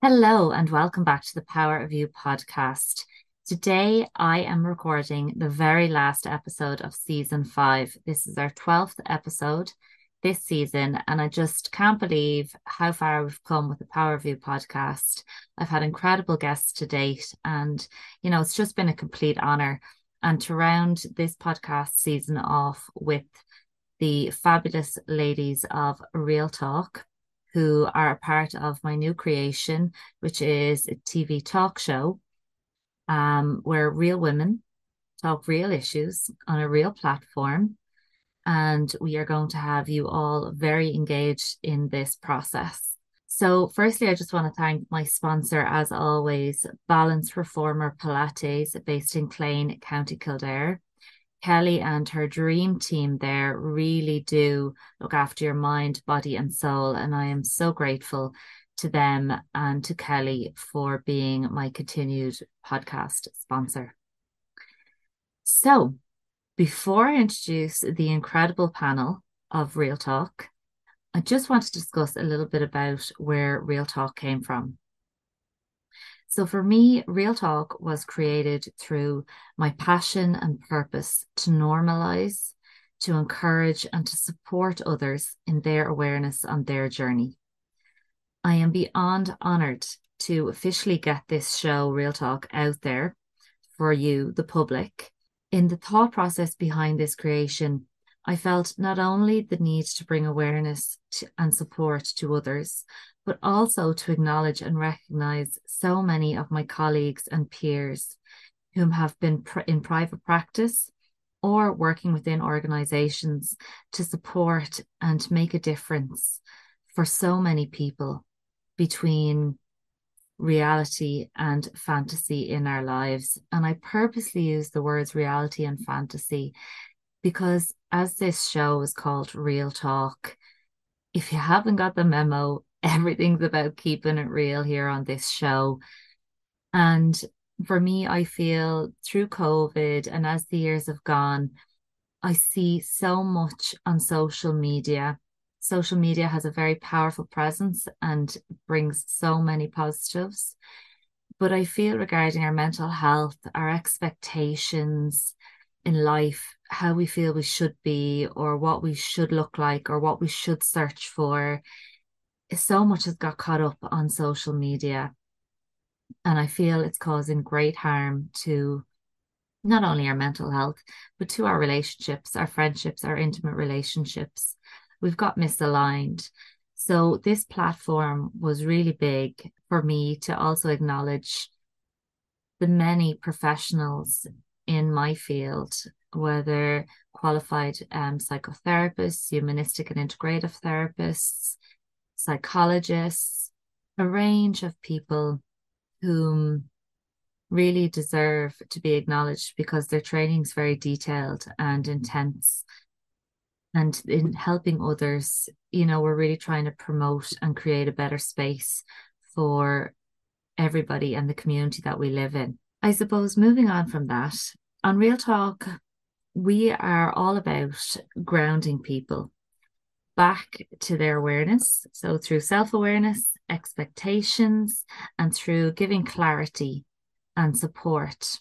Hello and welcome back to the Power of You podcast. Today I am recording the very last episode of season 5. This is our 12th episode this season, and I just can't believe how far we've come with the Power of You podcast. I've had incredible guests to date, and it's just been a complete honor. And to round this podcast season off with the fabulous ladies of Real Talk, who are a part of my new creation, which is a TV talk show where real women talk real issues on a real platform. And we are going to have you all very engaged in this process. So, firstly, I just want to thank my sponsor, as always, Balance Reformer Pilates, based in Clane, County Kildare. Kelly and her dream team there really do look after your mind, body, and soul. And I am so grateful to them and to Kelly for being my continued podcast sponsor. So, before I introduce the incredible panel of Real Talk, I just want to discuss a little bit about where Real Talk came from. So for me, Real Talk was created through my passion and purpose to normalize, to encourage, and to support others in their awareness on their journey. I am beyond honored to officially get this show, Real Talk, out there for you, the public. In the thought process behind this creation, I felt not only the need to bring awareness and support to others, but also to acknowledge and recognize so many of my colleagues and peers whom have been in private practice or working within organizations to support and make a difference for so many people between reality and fantasy in our lives. And I purposely use the words reality and fantasy because as this show is called Real Talk, if you haven't got the memo, everything's about keeping it real here on this show. And for me, I feel through COVID and as the years have gone, I see so much on social media. Social media has a very powerful presence and brings so many positives. But I feel regarding our mental health, our expectations in life, how we feel we should be, or what we should look like, or what we should search for, so much has got caught up on social media. And I feel it's causing great harm to not only our mental health, but to our relationships, our friendships, our intimate relationships. We've got misaligned. So this platform was really big for me to also acknowledge the many professionals in my field, whether qualified psychotherapists, humanistic and integrative therapists, psychologists, a range of people whom really deserve to be acknowledged because their training is very detailed and intense. And in helping others, we're really trying to promote and create a better space for everybody and the community that we live in. I suppose moving on from that, on Real Talk, we are all about grounding people back to their awareness. So through self-awareness, expectations, and through giving clarity and support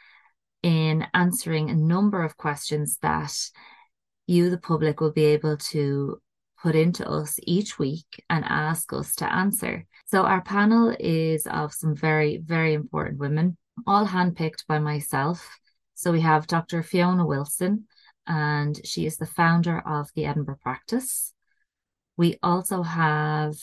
in answering a number of questions that you, the public, will be able to put into us each week and ask us to answer. So our panel is of some very, very important women, all handpicked by myself. So we have Dr. Fiona Wilson, and she is the founder of the Edinburgh Practice. We also have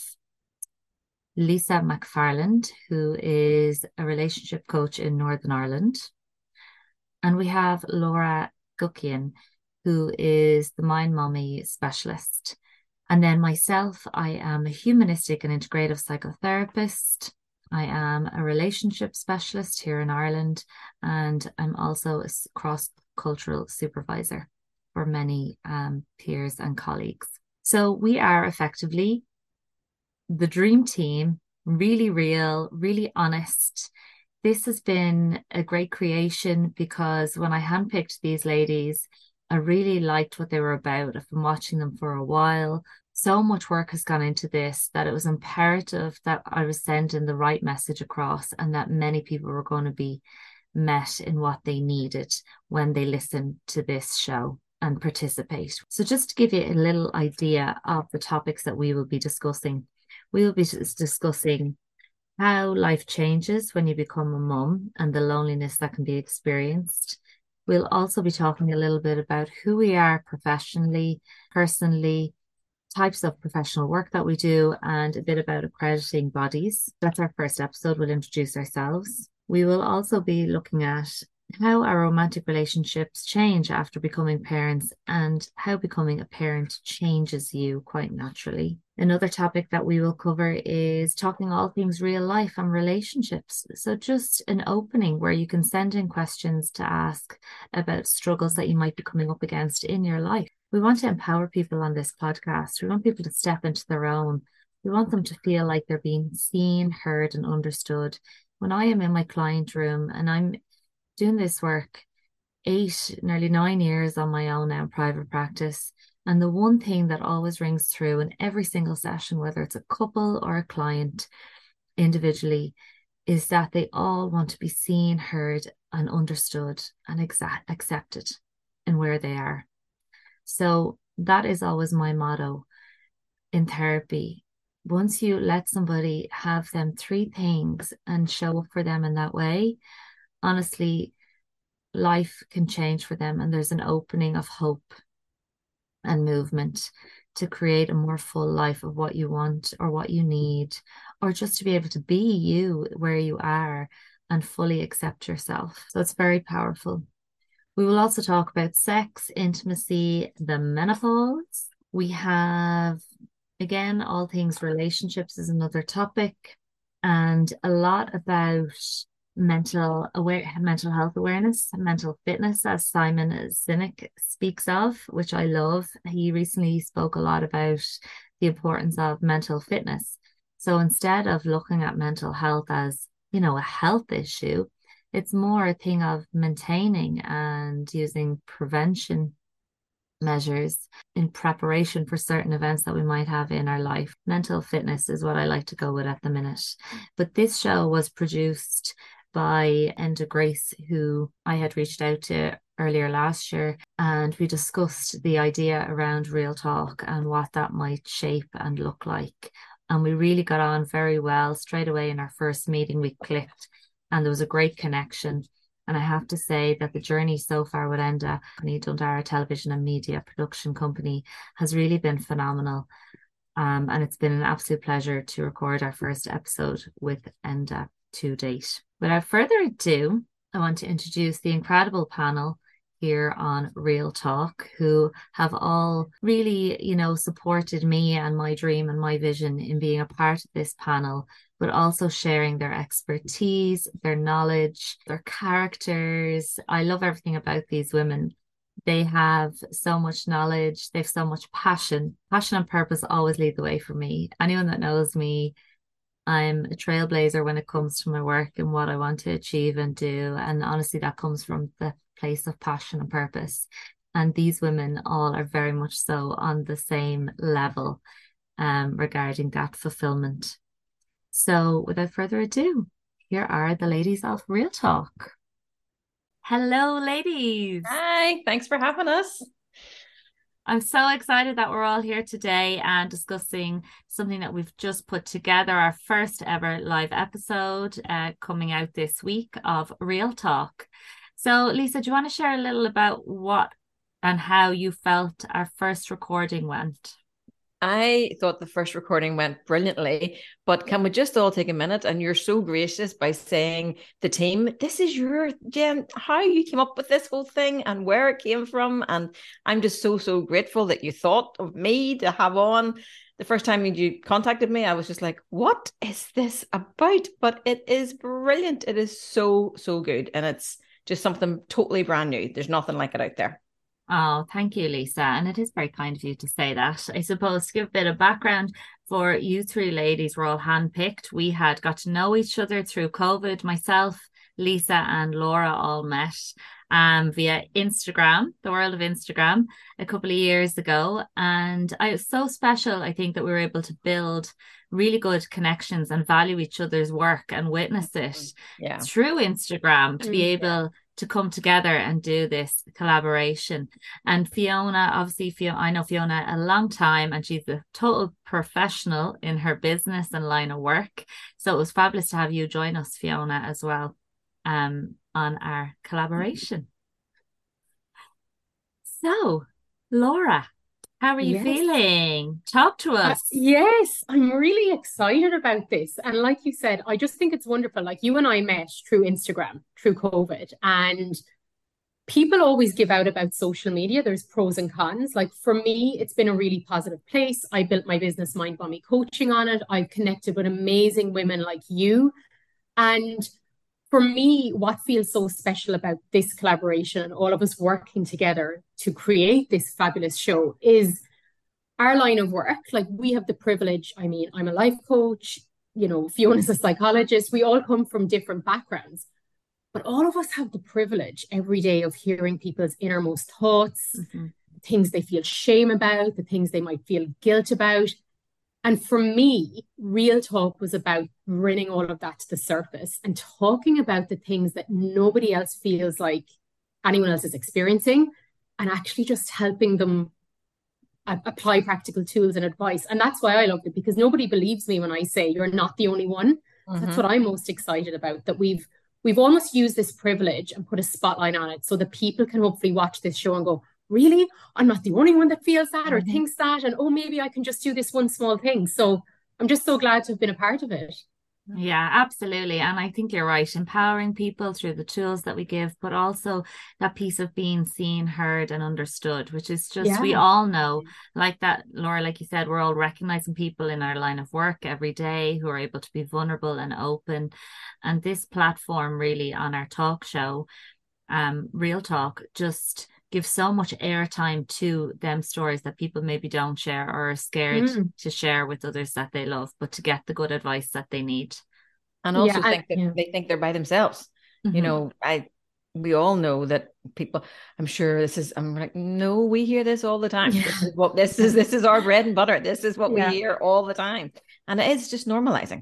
Lisa McFarland, who is a relationship coach in Northern Ireland. And we have Laura Gukian, who is the Mind Mommy specialist. And then myself, I am a humanistic and integrative psychotherapist. I am a relationship specialist here in Ireland, and I'm also a cross-cultural supervisor for many peers and colleagues. So we are effectively the dream team, really real, really honest. This has been a great creation because when I handpicked these ladies, I really liked what they were about. I've been watching them for a while. so much work has gone into this that it was imperative that I was sending the right message across and that many people were going to be met in what they needed when they listen to this show and participate. So just to give you a little idea of the topics that we will be discussing, we will be discussing how life changes when you become a mum and the loneliness that can be experienced. We'll also be talking a little bit about who we are professionally, personally, types of professional work that we do, and a bit about accrediting bodies. That's our first episode. We'll introduce ourselves. We will also be looking at how our romantic relationships change after becoming parents and how becoming a parent changes you quite naturally. Another topic that we will cover is talking all things real life and relationships. So just an opening where you can send in questions to ask about struggles that you might be coming up against in your life. We want to empower people on this podcast. We want people to step into their own. We want them to feel like they're being seen, heard, and understood. When I am in my client room and I'm doing this work 8, nearly 9 years on my own now in private practice, and the one thing that always rings through in every single session, whether it's a couple or a client individually, is that they all want to be seen, heard, and understood and accepted in where they are. So that is always my motto in therapy. Once you let somebody have them 3 things and show up for them in that way, honestly, life can change for them, and there's an opening of hope and movement to create a more full life of what you want or what you need, or just to be able to be you where you are and fully accept yourself. So it's very powerful. We will also talk about sex, intimacy, the menopause. We have, again, all things relationships is another topic, and a lot about mental health awareness, mental fitness, as Simon Sinek speaks of, which I love. He recently spoke a lot about the importance of mental fitness. So instead of looking at mental health as, a health issue, it's more a thing of maintaining and using prevention measures in preparation for certain events that we might have in our life. Mental fitness is what I like to go with at the minute. But this show was produced by Enda Grace, who I had reached out to earlier last year, and we discussed the idea around real talk and what that might shape and look like. And we really got on very well. Straight away in our first meeting, we clicked, and there was a great connection. And I have to say that the journey so far with Enda, Dundara Television and Media Production Company, has really been phenomenal. And it's been an absolute pleasure to record our first episode with Enda to date. Without further ado, I want to introduce the incredible panel here on Real Talk, who have all really, supported me and my dream and my vision in being a part of this panel, but also sharing their expertise, their knowledge, their characters. I love everything about these women. They have so much knowledge. They have so much passion. Passion and purpose always lead the way for me. Anyone that knows me, I'm a trailblazer when it comes to my work and what I want to achieve and do. And honestly, that comes from the place of passion and purpose. And these women all are very much so on the same level regarding that fulfillment. So without further ado, here are the ladies of Real Talk. Hello, ladies. Hi, thanks for having us. I'm so excited that we're all here today and discussing something that we've just put together, our first ever live episode coming out this week of Real Talk. So, Lisa, do you want to share a little about what and how you felt our first recording went? I thought the first recording went brilliantly, but can we just all take a minute? And you're so gracious by saying the team, this is your Jen, how you came up with this whole thing and where it came from. And I'm just so grateful that you thought of me to have on. The first time you contacted me, I was just like, what is this about? But it is brilliant. It is so good. And it's just something totally brand new. There's nothing like it out there. Oh, thank you, Lisa. And it is very kind of you to say that. I suppose to give a bit of background for you 3 ladies, we're all handpicked. We had got to know each other through COVID. Myself, Lisa and Laura all met via Instagram, the world of Instagram, a couple of years ago. And it was so special, I think, that we were able to build really good connections and value each other's work and witness it through Instagram to be able to come together and do this collaboration. And Fiona, obviously, I know Fiona a long time, and she's a total professional in her business and line of work. So it was fabulous to have you join us, Fiona, as well, on our collaboration. So, Laura, how are you feeling? Talk to us. Yes, I'm really excited about this. And like you said, I just think it's wonderful. Like, you and I met through Instagram, through COVID, and people always give out about social media. There's pros and cons. Like, for me, it's been a really positive place. I built my business Mind Mommy Coaching on it. I've connected with amazing women like you. And for me, what feels so special about this collaboration and all of us working together to create this fabulous show is our line of work. Like, we have the privilege. I mean, I'm a life coach, Fiona's a psychologist. We all come from different backgrounds, but all of us have the privilege every day of hearing people's innermost thoughts, things they feel shame about, the things they might feel guilt about. And for me, Real Talk was about bringing all of that to the surface and talking about the things that nobody else feels like anyone else is experiencing, and actually just helping them apply practical tools and advice. And that's why I loved it, because nobody believes me when I say you're not the only one. That's what I'm most excited about, that we've almost used this privilege and put a spotlight on it so that people can hopefully watch this show and go, really? I'm not the only one that feels that or thinks that. And maybe I can just do this one small thing. So I'm just so glad to have been a part of it. Yeah, absolutely. And I think you're right. Empowering people through the tools that we give, but also that piece of being seen, heard, and understood, which is just, we all know, like that, Laura, like you said, we're all recognizing people in our line of work every day who are able to be vulnerable and open. And this platform really on our talk show, Real Talk, just give so much airtime to them stories that people maybe don't share or are scared to share with others that they love, but to get the good advice that they need. And also think that they think they're by themselves. We all know that people, I'm like, no, we hear this all the time. This is our bread and butter. This is what we hear all the time. And it is just normalizing.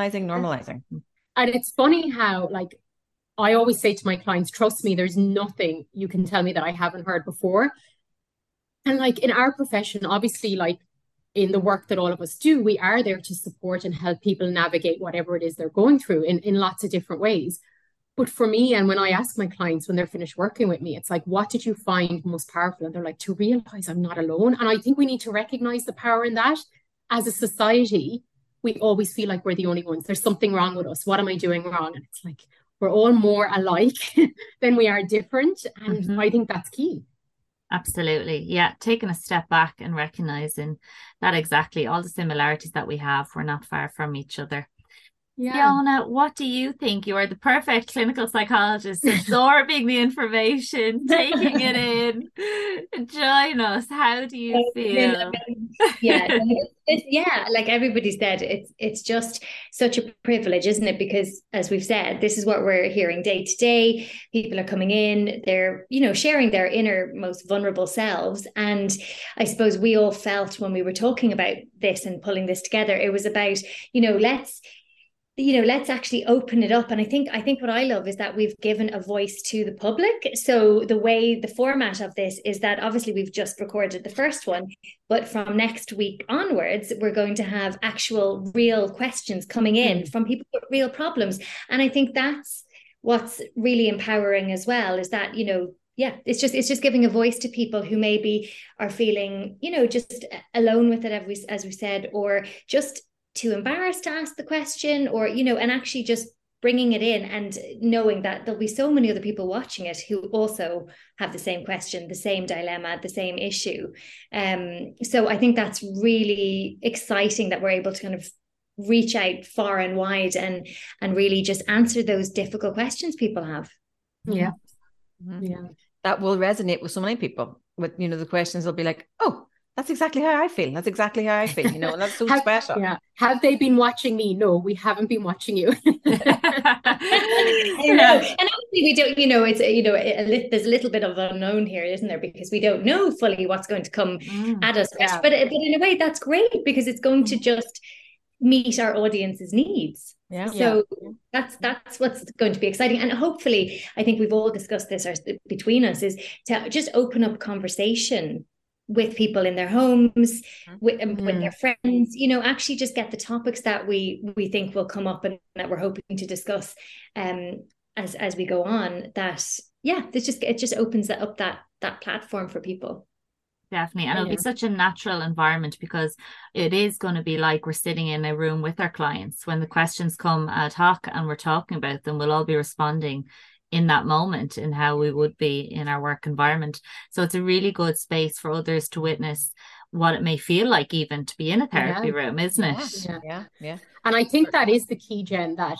And it's funny how, like, I always say to my clients, trust me, there's nothing you can tell me that I haven't heard before. And like, in our profession, obviously, like in the work that all of us do, we are there to support and help people navigate whatever it is they're going through in lots of different ways. But for me, and when I ask my clients when they're finished working with me, it's like, what did you find most powerful? And they're like, to realize I'm not alone. And I think we need to recognize the power in that. As a society, we always feel like we're the only ones. There's something wrong with us. What am I doing wrong? And it's like, we're all more alike than we are different. And I think that's key. Absolutely. Yeah. Taking a step back and recognizing that exactly all the similarities that we have, we're not far from each other. Fiona, what do you think? You are the perfect clinical psychologist, absorbing the information, taking it in. Join us. How do you feel? Like everybody said, it's just such a privilege, isn't it? Because as we've said, this is what we're hearing day to day. People are coming in, they're, sharing their inner most vulnerable selves. And I suppose we all felt when we were talking about this and pulling this together, it was about, let's actually open it up. And I think what I love is that we've given a voice to the public. So the format of this is that obviously we've just recorded the first one, but from next week onwards, we're going to have actual real questions coming in from people with real problems. And I think that's what's really empowering as well, is that, it's just giving a voice to people who maybe are feeling, just alone with it, as we said, or just too embarrassed to ask the question, or, and actually just bringing it in and knowing that there'll be so many other people watching it who also have the same question, the same dilemma, the same issue. So I think that's really exciting that we're able to kind of reach out far and wide and really just answer those difficult questions people have. Yeah. That will resonate with so many people. With, the questions, they'll be like, oh, That's exactly how I feel. That's exactly how I feel, you know, and that's so special. Yeah. Have they been watching me? No, we haven't been watching you. I know. And obviously we don't, you know, it's, you know, there's a little bit of unknown here, isn't there? Because we don't know fully what's going to come at us. Yeah. But in a way, that's great because it's going to just meet our audience's needs. Yeah. So that's what's going to be exciting. And hopefully, I think we've all discussed this between us, is to just open up conversation with people in their homes, with their friends, you know, actually just get the topics that we think will come up and that we're hoping to discuss as we go on. That it just opens up that platform for people. Definitely. And it'll be such a natural environment because it is going to be like we're sitting in a room with our clients. When the questions come ad hoc and we're talking about them, we'll all be responding in that moment in how we would be in our work environment. So it's a really good space for others to witness what it may feel like even to be in a therapy room, isn't it? Yeah. And I think that is the key, Jen, that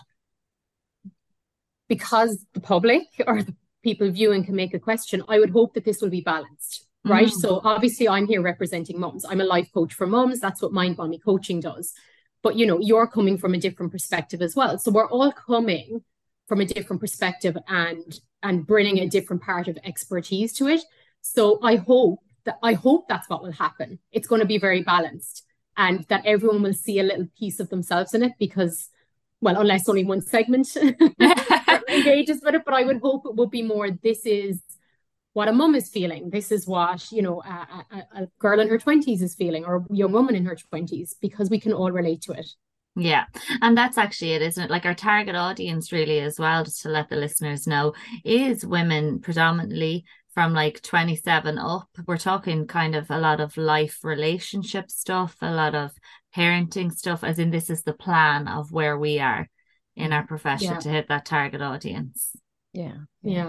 because the public or the people viewing can make a question, I would hope that this will be balanced. Right. So obviously I'm here representing mums. I'm a life coach for mums. That's what Mind Mommy Coaching does. But, you know, you're coming from a different perspective as well. So we're all coming from a different perspective and bringing a different part of expertise to it. So I hope that's what will happen. It's going to be very balanced and that everyone will see a little piece of themselves in it because, well, unless only one segment engages with it, but I would hope it will be more, this is what a mum is feeling. This is what, you know, a girl in her 20s is feeling, or a young woman in her 20s, because we can all relate to it. Yeah. And that's actually it, isn't it? Like our target audience really as well, just to let the listeners know, is women predominantly from like 27 up. We're talking kind of a lot of life relationship stuff, a lot of parenting stuff, as in this is the plan of where we are in our profession to hit that target audience. Yeah.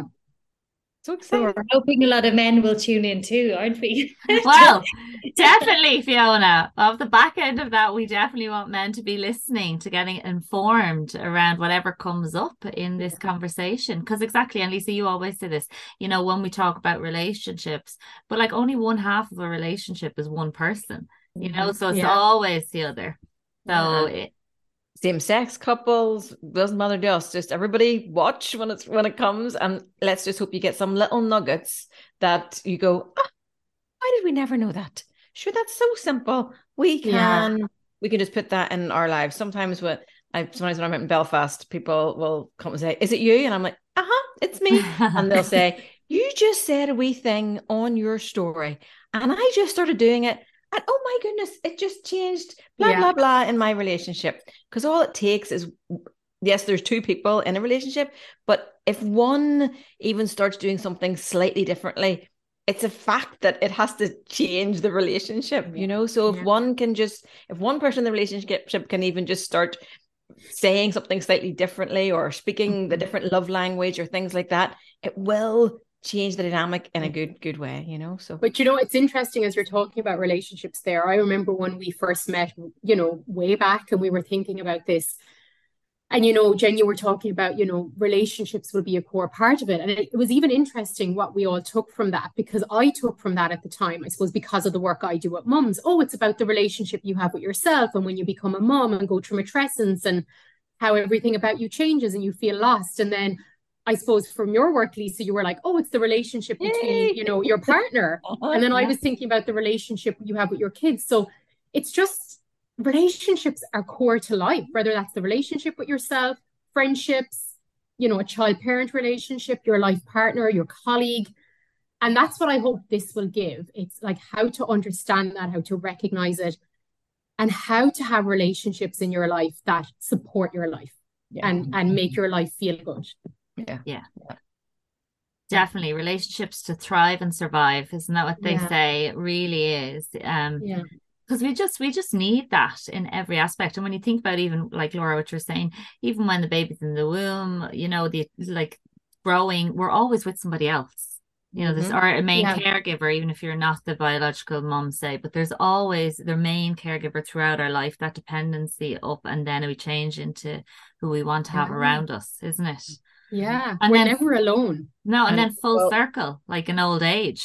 So exciting. We're hoping a lot of men will tune in too, aren't we? Well, definitely, Fiona. Off the back end of that, we definitely want men to be listening, to getting informed around whatever comes up in this conversation. Because exactly, and Lisa, you always say this, you know, when we talk about relationships, but like only one half of a relationship is one person, you know, so it's always the other. So same-sex couples, doesn't matter to us, just everybody watch when it comes, and let's just hope you get some little nuggets that you go, why did we never know that? Sure, that's so simple. We can just put that in our lives. Sometimes when I'm in Belfast, people will come and say, is it you? And I'm like, it's me. And they'll say, you just said a wee thing on your story and I just started doing it. And oh my goodness, it just changed blah, blah in my relationship. Because all it takes is, yes, there's two people in a relationship, but if one even starts doing something slightly differently, it's a fact that it has to change the relationship, you know? So if one person in the relationship can even just start saying something slightly differently or speaking the different love language or things like that, it will change the dynamic in a good way, you know. So but you know, it's interesting as you're talking about relationships there. I remember when we first met, you know, way back, and we were thinking about this, and you know, Jen, you were talking about, you know, relationships will be a core part of it. And it was even interesting what we all took from that, because I took from that at the time, I suppose, because of the work I do with mums. Oh, it's about the relationship you have with yourself, and when you become a mum and go through matrescence and how everything about you changes and you feel lost. And then I suppose from your work, Lisa, you were like, oh, it's the relationship between, you know, your partner. And then I was thinking about the relationship you have with your kids. So it's just, relationships are core to life, whether that's the relationship with yourself, friendships, you know, a child-parent relationship, your life partner, your colleague. And that's what I hope this will give. It's like how to understand that, how to recognize it, and how to have relationships in your life that support your life and make your life feel good. Yeah. Definitely, relationships to thrive and survive, isn't that what they say? It really is. Because we just need that in every aspect. And when you think about, even like Laura, what you're saying, even when the baby's in the womb, you know, the like growing, we're always with somebody else. You know, there's our main caregiver, even if you're not the biological mom, say, but there's always their main caregiver throughout our life, that dependency up, and then we change into who we want to have around us, isn't it? Yeah, and we're then never alone. No, and then full circle, like in old age.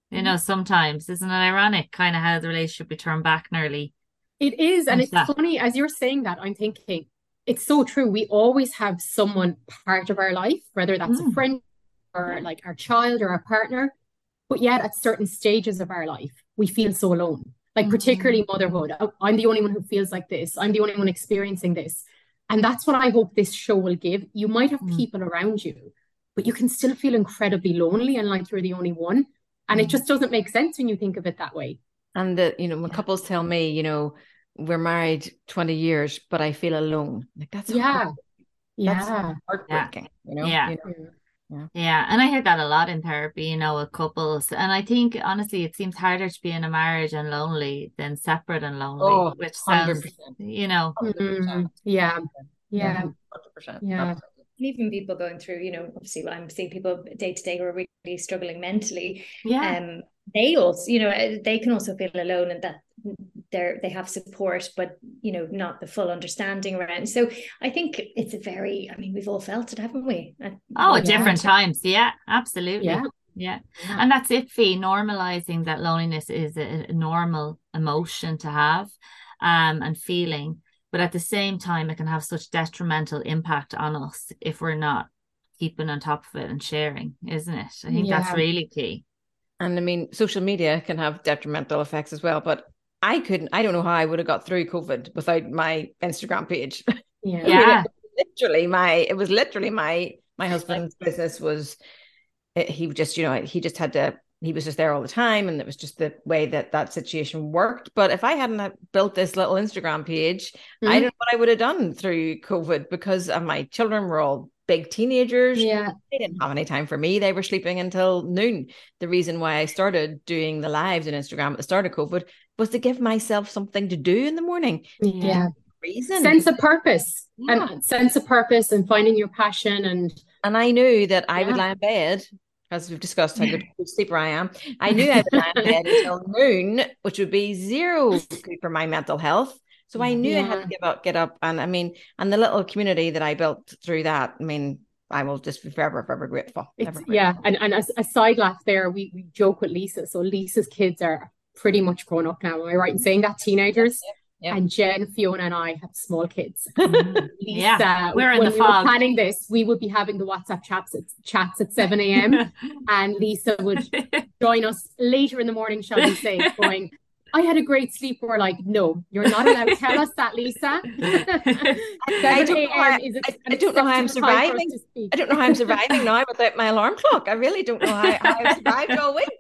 You know, sometimes isn't it ironic kind of how the relationship would turn back nearly It is. And like it's that? funny, as you're saying that, I'm thinking it's so true. We always have someone part of our life, whether that's a Mm, friend or yeah. like our child or our partner. But yet, at certain stages of our life, we feel so alone. Like, Mm, particularly motherhood. Oh, I'm the only one who feels like this. I'm the only one experiencing this. And that's what I hope this show will give. You might have mm, people around you, but you can still feel incredibly lonely and like you're the only one. And it mm. just doesn't make sense when you think of it that way. And that, when Yeah. couples tell me, we're married 20 years, but I feel alone. Like Yeah. that's Yeah. Yeah. heartbreaking, Yeah. Yeah. Yeah. Yeah, and I hear that a lot in therapy, you know, with couples. And I think honestly, it seems harder to be in a marriage and lonely than separate and lonely, Oh, which sounds, 100%. you know, 100%. Yeah. Yeah. Yeah. 100%. Yeah. Even people going through, obviously I'm seeing people day to day who are really struggling mentally. yeah, They also, they can also feel alone, and that they have support, but not the full understanding around. So I think it's we've all felt it, haven't we? At oh, at one Yeah. different point. times. Yeah, absolutely. Yeah. Yeah. Yeah. And that's it, Fee, normalizing that loneliness is a normal emotion to have and feeling. But at the same time, it can have such detrimental impact on us if we're not keeping on top of it and sharing, isn't it? I think that's Yeah. really key. And I mean, social media can have detrimental effects as well, but I don't know how I would have got through COVID without my Instagram page. I Yeah. mean, Yeah. it was literally my husband's business was, he just, he was just there all the time. And it was just the way that situation worked. But if I hadn't built this little Instagram page, I don't Mhm. know what I would have done through COVID, because my children were all big teenagers. Yeah. They didn't have any time for me. They were sleeping until noon. The reason why I started doing the lives on Instagram at the start of COVID was to give myself something to do in the morning. Yeah. Yeah. Reason. Sense of purpose Yeah. and sense of purpose and finding your passion And I knew that I would yeah. lie in bed, as we've discussed how good sleeper I am. I knew I would lie in bed until noon, which would be zero good for my mental health. So I knew I had Yeah. to get up. And I mean, and the little community that I built through that, I mean, I will just be forever, forever grateful. It's Ever yeah. grateful. And as a side laugh there, we joke with Lisa. So Lisa's kids are pretty much grown up now. Am I right in saying that? Teenagers. Yeah. And Jen, Fiona, and I have small kids. Yeah. Lisa, We're in when the we were fog. planning this, we would be having the WhatsApp chats at 7 a.m. And Lisa would join us later in the morning, shall we say, going, I had a great sleep. We're like, no, you're not allowed to tell us that, Lisa. 7 a.m. is I don't know how I'm acceptable time for us surviving. to speak. I don't know how I'm surviving now without my alarm clock. I really don't know how I've survived all week.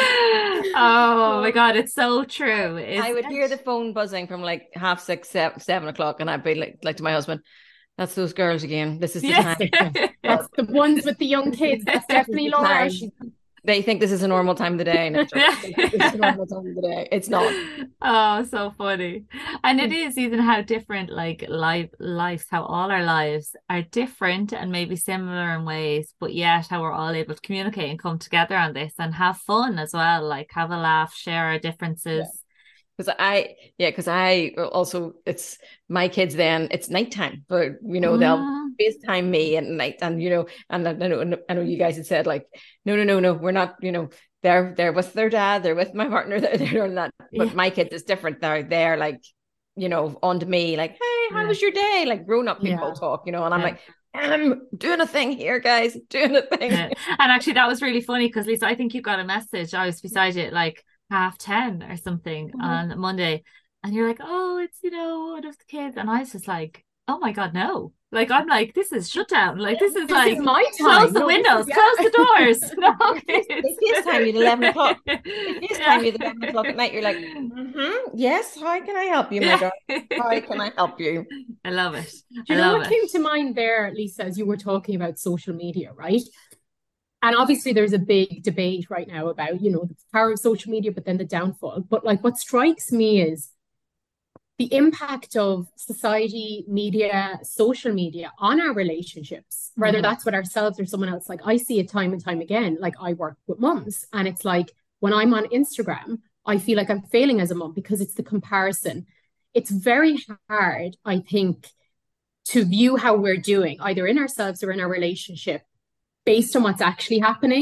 Oh my God, it's so true. I would Isn't hear the it? phone buzzing from like 6:30, 7 o'clock, and I'd be like to my husband, "That's those girls again. This is the Yeah. time." That's the ones with the young kids. That's definitely Laura. They think this is a normal time of the day, and it's just, this is a normal time of the day. It's not. Oh, so funny. And it is even how different like lives, how all our lives are different and maybe similar in ways, but yet how we're all able to communicate and come together on this and have fun as well, like have a laugh, share our differences. Because I also, it's my kids then, it's nighttime, but they'll Mm. FaceTime me at night, and and I know you guys had said like, no, we're not, they're with their dad, they're with my partner, they're doing that. But Yeah. my kids is different. They're like, on to me, like, hey, how was your day? Like grown up people talk, and I'm like, I'm doing a thing here, guys, doing a thing. Yeah. And actually that was really funny because Lisa, I think you got a message. I was beside you at like 10:30 or something on Monday, and you're like, oh, it's one of the kids, and I was just like, oh my God, no. Like I'm like, this is shutdown. Like this is like my time. close the windows, close the doors. No, They FaceTime you at 11 o'clock. They FaceTime you at 11 o'clock at night. You're like, yes, how can I help you, my darling? How can I help you? I love it. Do you know what came to mind there, Lisa, as you were talking about social media, right? And obviously there's a big debate right now about, the power of social media, but then the downfall. But like what strikes me is the impact of society, media, social media on our relationships, whether that's with ourselves or someone else. Like I see it time and time again. Like I work with mums, and it's like when I'm on Instagram, I feel like I'm failing as a mum because it's the comparison. It's very hard, I think, to view how we're doing, either in ourselves or in our relationship, based on what's actually happening.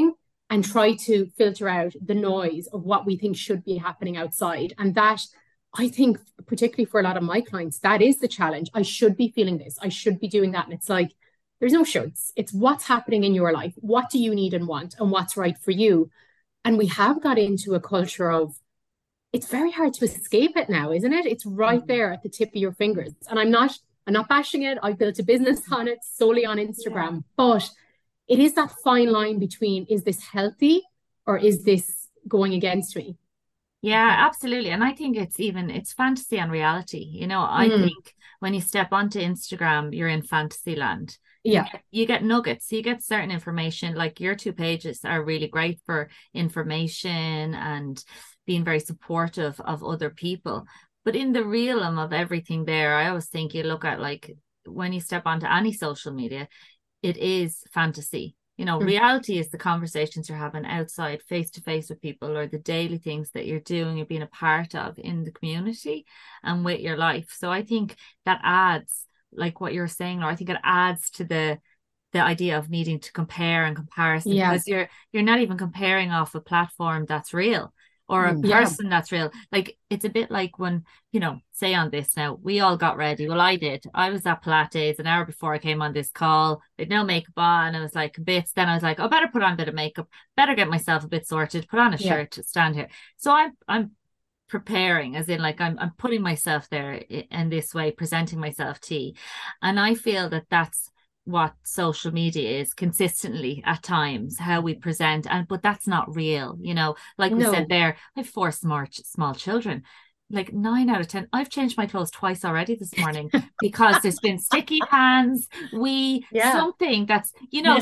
and try to filter out the noise of what we think should be happening outside. And that, I think, particularly for a lot of my clients, that is the challenge. I should be feeling this. I should be doing that. And it's like, there's no shoulds. It's what's happening in your life. What do you need and want, and what's right for you? And we have got into a culture of, it's very hard to escape it now, isn't it? It's right there at the tip of your fingers. And I'm not bashing it. I built a business on it solely on Instagram, but it is that fine line between, is this healthy or is this going against me? Yeah, absolutely. And I think it's fantasy and reality. You know, I think when you step onto Instagram, you're in fantasy land. Yeah. You get nuggets, you get certain information. Like your 2 pages are really great for information and being very supportive of other people. But in the realm of everything there, I always think you look at, like, when you step onto any social media, it is fantasy. You know, reality is the conversations you're having outside, face to face with people, or the daily things that you're doing, you're being a part of in the community and with your life. So I think that adds, like what you're saying, or I think it adds to the idea of needing to compare and comparison, because you're not even comparing off a platform that's real or a person that's real. Like, it's a bit like when, you know, say on this now, we all got ready. Well, I did. I was at Pilates an hour before I came on this call. They'd no makeup on. I was like, bits. Then I was like, oh, better put on a bit of makeup, better get myself a bit sorted, put on a shirt to stand here. So I'm preparing, as in, like, I'm putting myself there in this way, presenting myself to you. And I feel that that's what social media is consistently at times, how we present, but that's not real, you know. Like we said there, I have 4 small children. Like 9 out of 10, I've changed my clothes twice already this morning because there's been sticky hands, something that's, you know,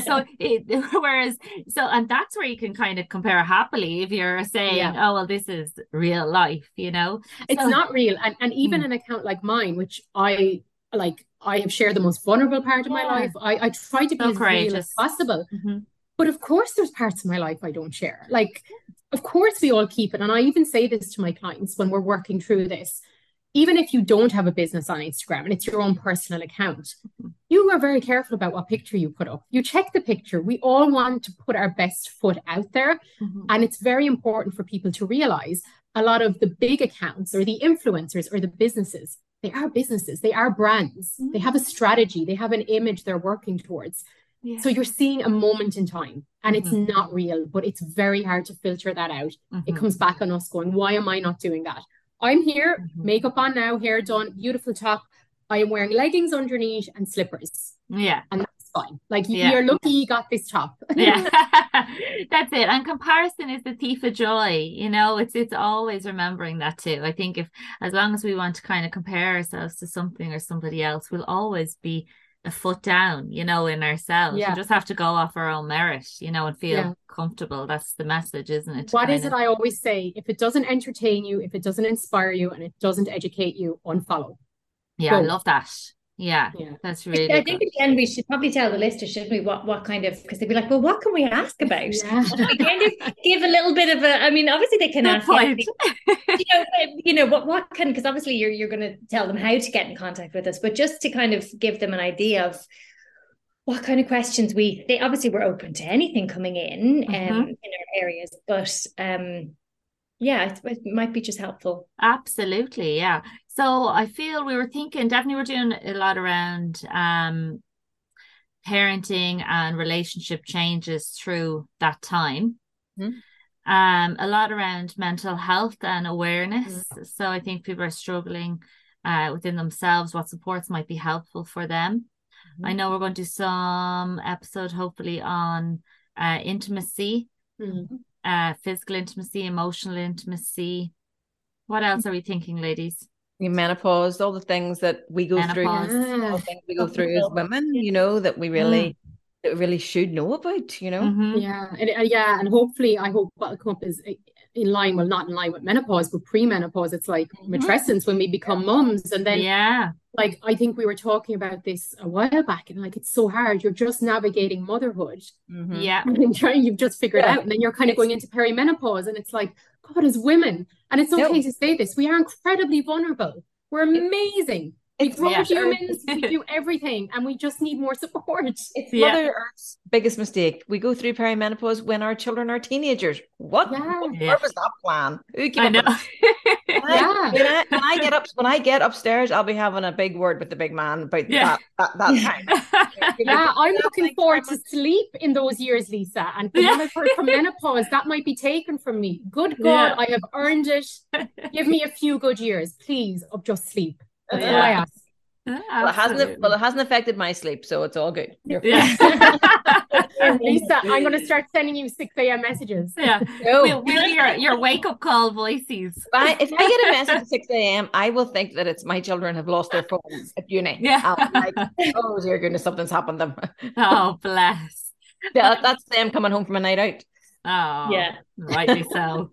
and that's where you can kind of compare happily if you're saying, oh, well, this is real life, you know. It's not real. And even an account like mine, which I have shared the most vulnerable part of my life. I try to be as real as possible. But of course, there's parts of my life I don't share. Like, of course, we all keep it. And I even say this to my clients when we're working through this. Even if you don't have a business on Instagram and it's your own personal account, you are very careful about what picture you put up. You check the picture. We all want to put our best foot out there. And it's very important for people to realize a lot of the big accounts or the influencers or the businesses, they are businesses, they are brands, they have a strategy, they have an image they're working towards. So you're seeing a moment in time and it's not real, but it's very hard to filter that out. It comes back on us going, why am I not doing that? I'm here, makeup on now, hair done, beautiful top. I am wearing leggings underneath and slippers. Yeah. And that's fine. Like, you're lucky you got this top. That's it. And comparison is the thief of joy. You know, it's always remembering that too. I think as long as we want to kind of compare ourselves to something or somebody else, we'll always be a foot down, you know, in ourselves. We just have to go off our own merit, you know, and feel comfortable. That's the message, isn't it? What is it I always say? If it doesn't entertain you, if it doesn't inspire you, and it doesn't educate you, unfollow. Yeah, I love that. Yeah, that's really I think at the end we should probably tell the listeners, shouldn't we, what kind of, because they'd be like, well, what can we ask about? We kind of give a little bit of I mean, obviously they can ask anything, you know what can, because obviously you're going to tell them how to get in contact with us, but just to kind of give them an idea of what kind of questions they obviously we're open to anything coming in our areas, but it might be just helpful. Absolutely, yeah. So I feel we were thinking, definitely we're doing a lot around parenting and relationship changes through that time. A lot around mental health and awareness. So I think people are struggling within themselves, what supports might be helpful for them. I know we're going to do some episode hopefully on intimacy, physical intimacy, emotional intimacy. What else are we thinking, ladies? Menopause, all the things that we go through, all the things we go through as women, you know, that we really should know about, you know. And hopefully I hope what will come up is in line, well, not in line with menopause, but premenopause. It's like matrescence when we become mums. And then like, I think we were talking about this a while back, and like, it's so hard. You're just navigating motherhood. You've just figured out, and then you're kind of going into perimenopause, and it's like, God, as women, and it's okay to say this, we are incredibly vulnerable. We're amazing. We grow Mother Earth. humans, we do everything, and we just need more support. It's Mother Earth's biggest mistake. We go through perimenopause when our children are teenagers. What was that plan? Who came I up know. when I get upstairs, I'll be having a big word with the big man about that time. Yeah, I'm looking forward to sleep in those years, Lisa. And from what I've heard from menopause, that might be taken from me. Good God, I have earned it. Give me a few good years, please, of just sleep. That's all I ask. Well, it hasn't affected my sleep, so it's all good. Lisa, I'm going to start sending you 6 a.m. messages. Yeah, we'll be your wake up call voices. If I get a message at 6 a.m., I will think that it's my children have lost their phones at uni. Yeah, I'm like, oh dear goodness, something's happened to them. Oh, bless. That's them coming home from a night out. Oh, yeah, rightly so.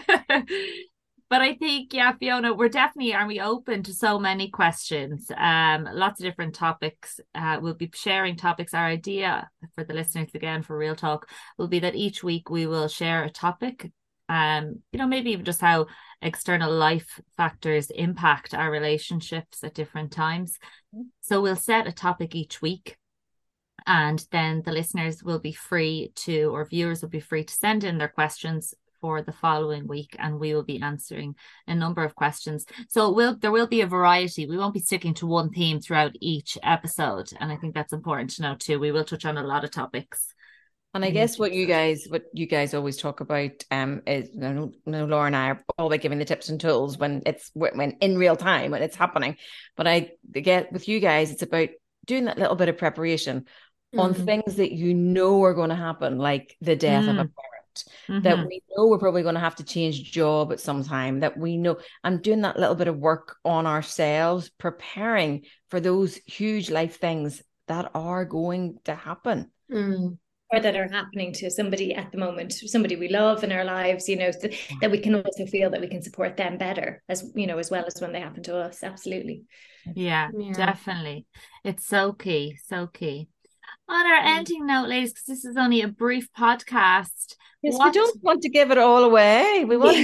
But I think, Fiona, are we open to so many questions? Lots of different topics. We'll be sharing topics. Our idea for the listeners, again, for Real Talk, will be that each week we will share a topic. Maybe even just how external life factors impact our relationships at different times. So we'll set a topic each week. And then the listeners will be free to, or viewers will be free to send in their questions for the following week, and we will be answering a number of questions. So there will be a variety. We won't be sticking to one theme throughout each episode, and I think that's important to know too. We will touch on a lot of topics. And I guess what you guys always talk about is, Laura and I are all about giving the tips and tools when in real time when it's happening. But I get with you guys, it's about doing that little bit of preparation on things that are going to happen, like the death of a parent. That we know we're probably going to have to change job at some time, that we know, and doing that little bit of work on ourselves, preparing for those huge life things that are going to happen. Or that are happening to somebody at the moment, somebody we love in our lives, that we can also feel that we can support them better as well as when they happen to us. Absolutely. Yeah. Definitely. It's so key. On our ending note, ladies, because this is only a brief podcast. Yes, we don't want to give it all away. We want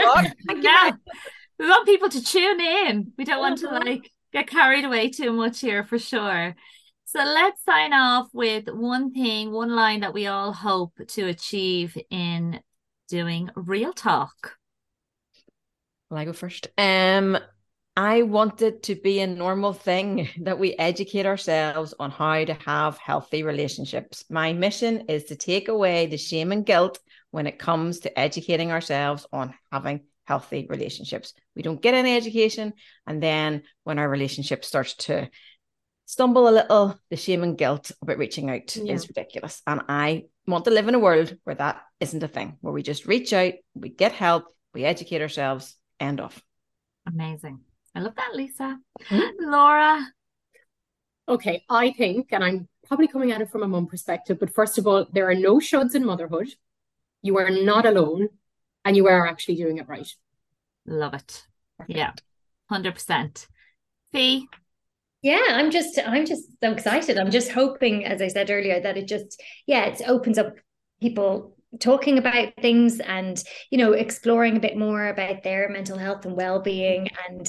we want people to tune in. We don't want to get carried away too much here, for sure. So let's sign off with one line that we all hope to achieve in doing Real Talk. Will I go first? I want it to be a normal thing that we educate ourselves on how to have healthy relationships. My mission is to take away the shame and guilt when it comes to educating ourselves on having healthy relationships. We don't get any education, and then when our relationship starts to stumble a little, the shame and guilt about reaching out is ridiculous. And I want to live in a world where that isn't a thing, where we just reach out, we get help, we educate ourselves, end of. Amazing. I love that, Lisa. Laura? Okay, I think, and I'm probably coming at it from a mum perspective, but first of all, there are no shoulds in motherhood. You are not alone, and you are actually doing it right. Love it. Perfect. Yeah, 100%. Fee? Yeah, I'm just so excited. I'm just hoping, as I said earlier, that it opens up people talking about things and, exploring a bit more about their mental health and well-being, and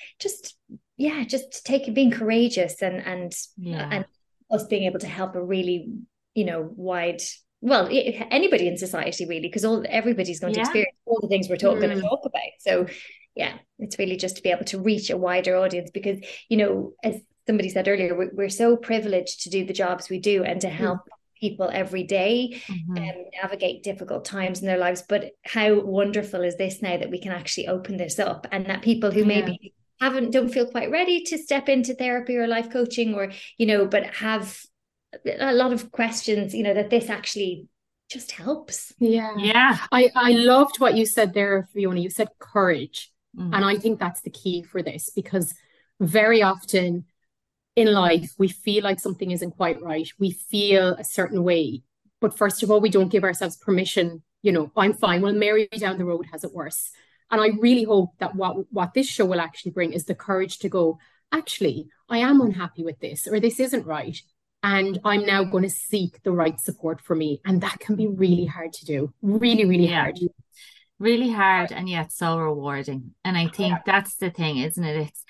being courageous and us being able to help a really, wide, anybody in society really, because everybody's going to experience all the things we're going to talk about. So yeah, it's really just to be able to reach a wider audience, because, as somebody said earlier, we're so privileged to do the jobs we do and to help people every day navigate difficult times in their lives. But how wonderful is this now that we can actually open this up, and that people who maybe don't feel quite ready to step into therapy or life coaching, or, but have a lot of questions, that this actually just helps. Yeah. I loved what you said there, Fiona. You said courage. And I think that's the key for this, because very often in life, we feel like something isn't quite right. We feel a certain way. But first of all, we don't give ourselves permission. I'm fine. Well, Mary down the road has it worse. And I really hope that what this show will actually bring is the courage to go, actually, I am unhappy with this, or this isn't right. And I'm now going to seek the right support for me. And that can be really hard to do. Really, really hard. Really hard, and yet so rewarding. And I think that's the thing, isn't it? It's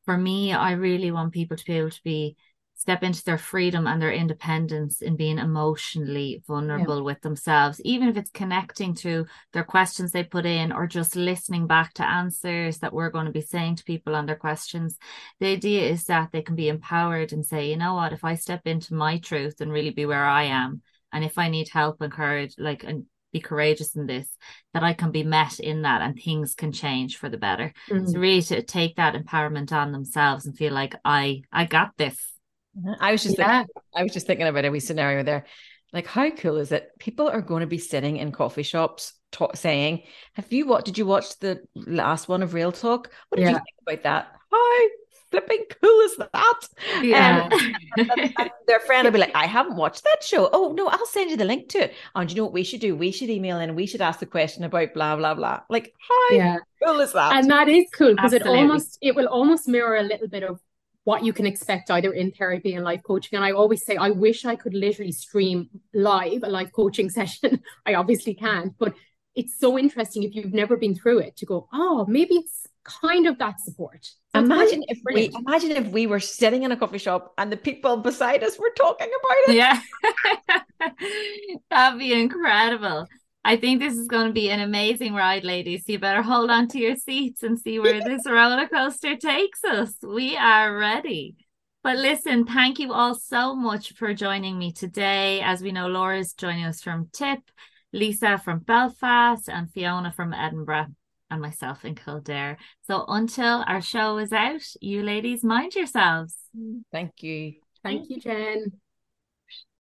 for me, I really want people to be able to step into their freedom and their independence in being emotionally vulnerable with themselves, even if it's connecting to their questions they put in or just listening back to answers that we're going to be saying to people on their questions. The idea is that they can be empowered and say, you know what, if I step into my truth and really be where I am, and if I need help and courage, like, and be courageous in this, that I can be met in that and things can change for the better. So really to take that empowerment on themselves and feel like I got this. I was just thinking about a wee scenario there. Like, how cool is it? People are going to be sitting in coffee shops saying, did you watch the last one of Real Talk? What did you think about that? How flipping cool is that? Yeah. And their friend will be like, I haven't watched that show. Oh no, I'll send you the link to it. And you know what we should do? We should email in, we should ask the question about blah blah blah. Like, how cool is that? And that is cool, because it will almost mirror a little bit of what you can expect either in therapy and life coaching. And I always say, I wish I could literally stream live a life coaching session. I obviously can't, but it's so interesting if you've never been through it to go, oh, maybe it's kind of that support. So imagine if we were sitting in a coffee shop and the people beside us were talking about it. Yeah. That'd be incredible. I think this is going to be an amazing ride, ladies. So you better hold on to your seats and see where this roller coaster takes us. We are ready. But listen, thank you all so much for joining me today. As we know, Laura's joining us from Tip, Lisa from Belfast, and Fiona from Edinburgh, and myself in Kildare. So until our show is out, you ladies mind yourselves. Thank you. Thank you, Jen.